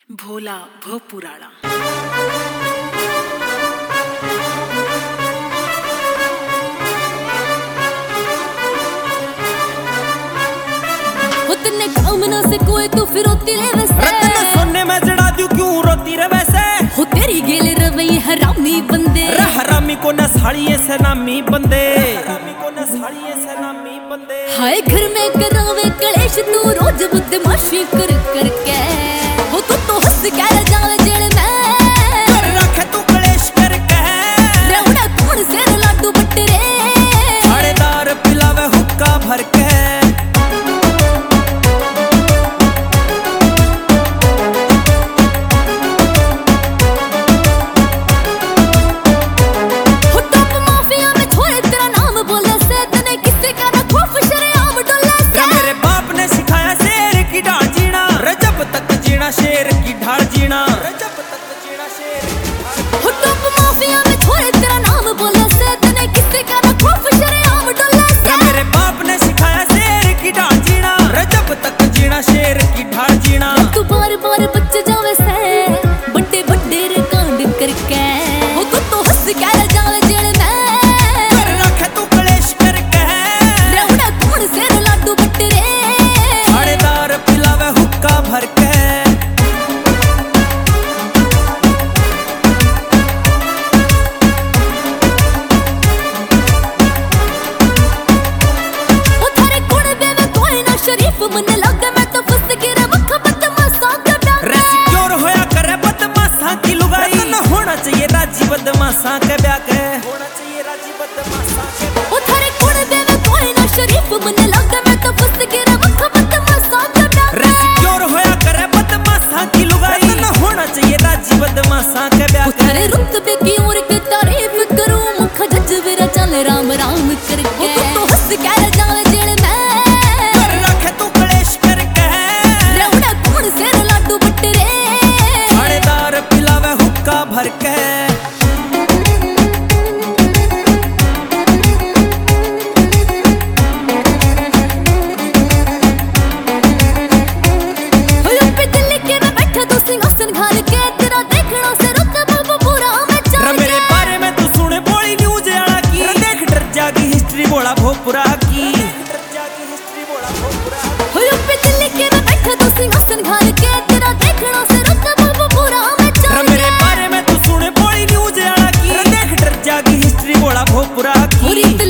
भोला भोपुराड़ा। उतने काम ना से कोई तो फिर रोती रे वैसे रत्न सोने में जड़ा दूं क्यों रोती रे वैसे हो तेरी गेले रवैये हरामी बंदे हरामी को न साड़िए से नामी बंदे हरामी को न साड़िए से नामी बंदे हाय घर में करावे कलेश तू रोज बदमाशी कर करके हो तो हंस के जाल जेल में कर रखे तू कलेश करके रेवड़ा कौन से लाडू बटरे थानेदार पिलावे हुक्का भर के शेर की ढाल जीना जब तक जीना शेर हो टॉप माफिया में छोड़े तेरा नाम बोले से तने किसी का ना खौफ शर्म डोले से मेरे बाप ने सिखाया शेर की ढाल जीना जब तक जीना शेर की ढाल जीना तू बार बार बच्चे जावे से बड़े बड़े रे कांड करके हो तो हंस के जावे जेल में कर रखे तू कलेश करके रेवड़ा कौन से लाडू बटरे थानेदार पिलावे हुक्का भर के मन लगे मैं तो फंस गिरा वक्त बदमाशा का प्यार रेसिक्योर होया करे बदमाशा की लुगाई न होना चाहिए राजी बदमाशा के ब्याह के होना चाहिए राजी बदमाशा के ओ थारे कोण देवे कोई ना शरीफ मन लगे मैं तो फंस गिरा वक्त बदमाशा का प्यार रेसिक्योर होया करे बदमाशा की लुगाई न होना चाहिए राजी बदमाशा के ब्याह के थारे रुतबे की उम्र की तारीफ करूं मुख जज्बेरा चल राम राम करके तो हंस के जावे जेल में भर के बोला भोपुरा की हिस्ट्री बोला भोपुरा पे दिल्ली के में बैठा तू सिंहासन घाल के तेरा देखना से रुक भोपुरा में चल मेरे बारे में तू सुने बोली न्यूज़ आना की देख डर जागी हिस्ट्री बोला भोपुरा की